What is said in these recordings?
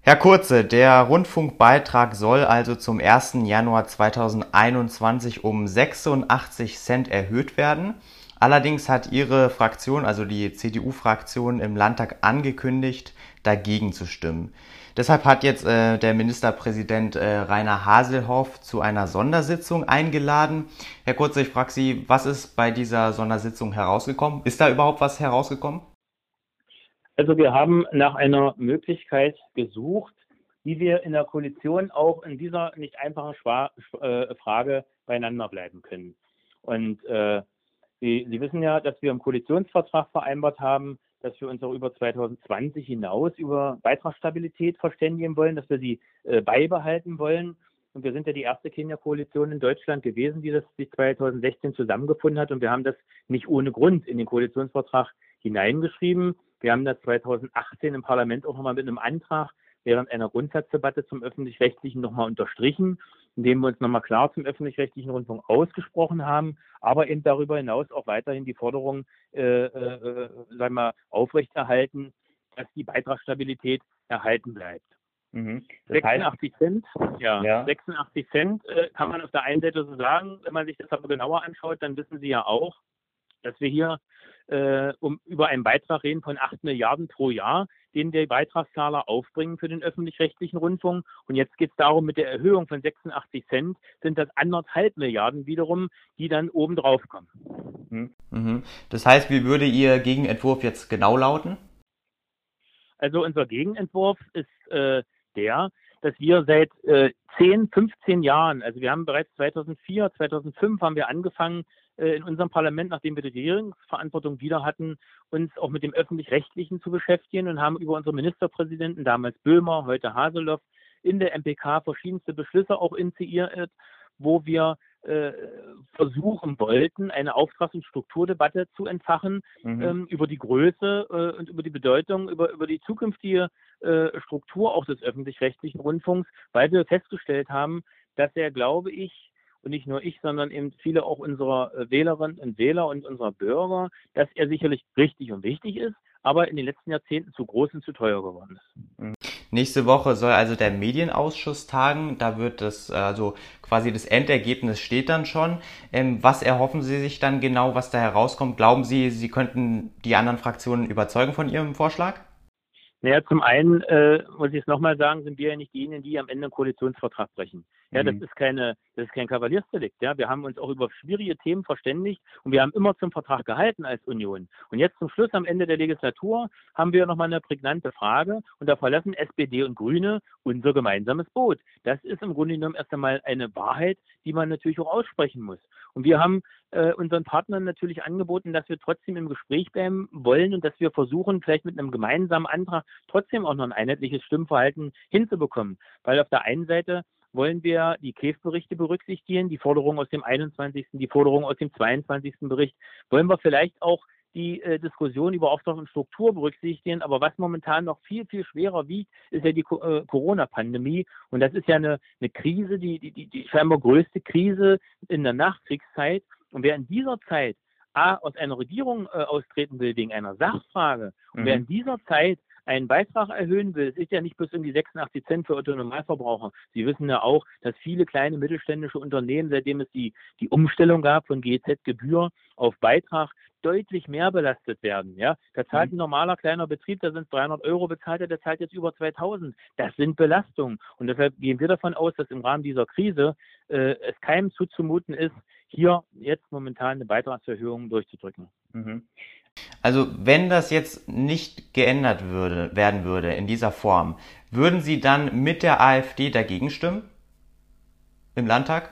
Herr Kurze, der Rundfunkbeitrag soll also zum 1. Januar 2021 um 86 Cent erhöht werden. Allerdings hat Ihre Fraktion, also die CDU-Fraktion im Landtag, angekündigt, dagegen zu stimmen. Deshalb hat jetzt der Ministerpräsident Rainer Haselhoff zu einer Sondersitzung eingeladen. Herr Kurze, ich frage Sie, was ist bei dieser Sondersitzung herausgekommen? Ist da überhaupt was herausgekommen? Also wir haben nach einer Möglichkeit gesucht, wie wir in der Koalition auch in dieser nicht einfachen Frage beieinander bleiben können. Und Sie wissen ja, dass wir im Koalitionsvertrag vereinbart haben, dass wir uns auch über 2020 hinaus über Beitragsstabilität verständigen wollen, dass wir sie beibehalten wollen. Und wir sind ja die erste Kenia-Koalition in Deutschland gewesen, die das sich 2016 zusammengefunden hat. Und wir haben das nicht ohne Grund in den Koalitionsvertrag hineingeschrieben. Wir haben das 2018 im Parlament auch nochmal mit einem Antrag während einer Grundsatzdebatte zum Öffentlich-Rechtlichen nochmal unterstrichen, indem wir uns nochmal klar zum öffentlich-rechtlichen Rundfunk ausgesprochen haben, aber eben darüber hinaus auch weiterhin die Forderung aufrechterhalten, dass die Beitragsstabilität erhalten bleibt. Mhm. 86 Cent, Ja. 86 Cent kann man auf der einen Seite so sagen. Wenn man sich das aber genauer anschaut, dann wissen Sie ja auch, dass wir hier über einen Beitrag reden von 8 Milliarden pro Jahr, den die Beitragszahler aufbringen für den öffentlich-rechtlichen Rundfunk. Und jetzt geht es darum, mit der Erhöhung von 86 Cent sind das 1,5 Milliarden wiederum, die dann oben drauf kommen. Mhm. Das heißt, wie würde Ihr Gegenentwurf jetzt genau lauten? Also unser Gegenentwurf ist dass wir seit 10, 15 Jahren, also wir haben bereits 2004, 2005 haben wir angefangen, in unserem Parlament, nachdem wir die Regierungsverantwortung wieder hatten, uns auch mit dem Öffentlich-Rechtlichen zu beschäftigen und haben über unsere Ministerpräsidenten, damals Böhmer, heute Haseloff, in der MPK verschiedenste Beschlüsse auch initiiert, wo wir versuchen wollten, eine Auftrags- und Strukturdebatte zu entfachen über die Größe und über die Bedeutung, über die zukünftige Struktur auch des öffentlich-rechtlichen Rundfunks, weil wir festgestellt haben, dass er, glaube ich, und nicht nur ich, sondern eben viele auch unserer Wählerinnen und Wähler und unserer Bürger, dass er sicherlich richtig und wichtig ist, aber in den letzten Jahrzehnten zu groß und zu teuer geworden ist. Nächste Woche soll also der Medienausschuss tagen. Da wird also quasi das Endergebnis steht dann schon. Was erhoffen Sie sich dann genau, was da herauskommt? Glauben Sie, Sie könnten die anderen Fraktionen überzeugen von Ihrem Vorschlag? Naja, zum einen muss ich es nochmal sagen, sind wir ja nicht diejenigen, die am Ende einen Koalitionsvertrag brechen. Ja, das ist kein Kavaliersdelikt. Ja, wir haben uns auch über schwierige Themen verständigt und wir haben immer zum Vertrag gehalten als Union. Und jetzt zum Schluss am Ende der Legislatur haben wir nochmal eine prägnante Frage und da verlassen SPD und Grüne unser gemeinsames Boot. Das ist im Grunde genommen erst einmal eine Wahrheit, die man natürlich auch aussprechen muss. Und wir haben unseren Partnern natürlich angeboten, dass wir trotzdem im Gespräch bleiben wollen und dass wir versuchen, vielleicht mit einem gemeinsamen Antrag trotzdem auch noch ein einheitliches Stimmverhalten hinzubekommen. Weil auf der einen Seite wollen wir die KEF-Berichte berücksichtigen, die Forderungen aus dem 21., die Forderungen aus dem 22. Bericht. Wollen wir vielleicht auch die Diskussion über Auftrag und Struktur berücksichtigen. Aber was momentan noch viel, viel schwerer wiegt, ist ja die Corona-Pandemie. Und das ist ja eine Krise, die scheinbar größte Krise in der Nachkriegszeit. Und wer in dieser Zeit aus einer Regierung austreten will wegen einer Sachfrage und wer in dieser Zeit einen Beitrag erhöhen will, es ist ja nicht bloß irgendwie 86 Cent für Otto-Normalverbraucher. Sie wissen ja auch, dass viele kleine mittelständische Unternehmen, seitdem es die Umstellung gab von GEZ-Gebühr auf Beitrag, deutlich mehr belastet werden. Ja, da zahlt ein normaler kleiner Betrieb, da sind 300 Euro bezahlt, der zahlt jetzt über 2000. Das sind Belastungen. Und deshalb gehen wir davon aus, dass im Rahmen dieser Krise es keinem zuzumuten ist, hier jetzt momentan eine Beitragserhöhung durchzudrücken. Also wenn das jetzt nicht geändert werden würde in dieser Form, würden Sie dann mit der AfD dagegen stimmen? Im Landtag?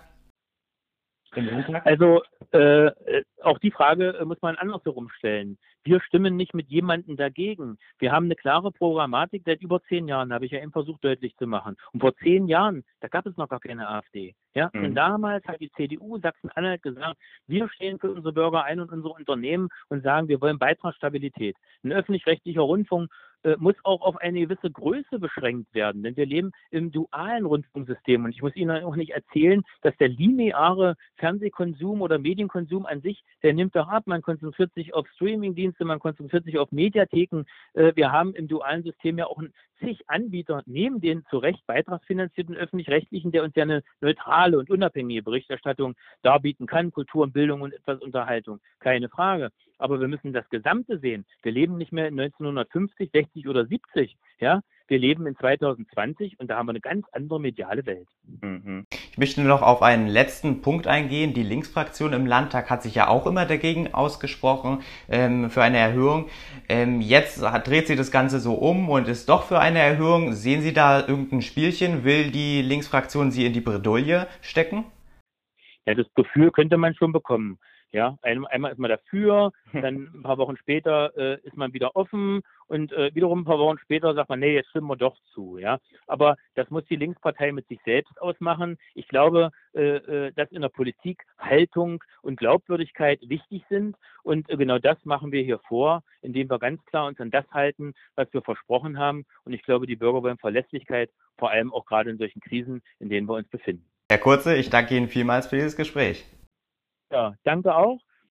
Also auch die Frage muss man andersherum stellen. Wir stimmen nicht mit jemandem dagegen. Wir haben eine klare Programmatik seit über 10 Jahren, habe ich ja eben versucht deutlich zu machen. Und vor 10 Jahren, da gab es noch gar keine AfD. Ja? Und damals hat die CDU Sachsen-Anhalt gesagt, wir stehen für unsere Bürger ein und unsere Unternehmen und sagen, wir wollen Beitragsstabilität. Ein öffentlich-rechtlicher Rundfunk muss auch auf eine gewisse Größe beschränkt werden. Denn wir leben im dualen Rundfunksystem. Und ich muss Ihnen auch nicht erzählen, dass der lineare Fernsehkonsum oder Medienkonsum an sich, der nimmt doch ab. Man konzentriert sich auf Streamingdienste, man konzentriert sich auf Mediatheken. Wir haben im dualen System ja auch zig Anbieter neben den zu Recht beitragsfinanzierten öffentlich-rechtlichen, der uns ja eine neutrale und unabhängige Berichterstattung darbieten kann, Kultur und Bildung und etwas Unterhaltung. Keine Frage. Aber wir müssen das Gesamte sehen. Wir leben nicht mehr in 1950, 60 oder 70. Ja? Wir leben in 2020 und da haben wir eine ganz andere mediale Welt. Ich möchte noch auf einen letzten Punkt eingehen. Die Linksfraktion im Landtag hat sich ja auch immer dagegen ausgesprochen, für eine Erhöhung. Jetzt dreht sich das Ganze so um und ist doch für eine Erhöhung. Sehen Sie da irgendein Spielchen? Will die Linksfraktion Sie in die Bredouille stecken? Ja, das Gefühl könnte man schon bekommen. Ja, einmal ist man dafür, dann ein paar Wochen später ist man wieder offen und wiederum ein paar Wochen später sagt man, nee, jetzt stimmen wir doch zu. Ja, aber das muss die Linkspartei mit sich selbst ausmachen. Ich glaube, dass in der Politik Haltung und Glaubwürdigkeit wichtig sind und genau das machen wir hier vor, indem wir ganz klar uns an das halten, was wir versprochen haben. Und ich glaube, die Bürger wollen Verlässlichkeit, vor allem auch gerade in solchen Krisen, in denen wir uns befinden. Herr Kurze, ich danke Ihnen vielmals für dieses Gespräch. Ja, danke auch.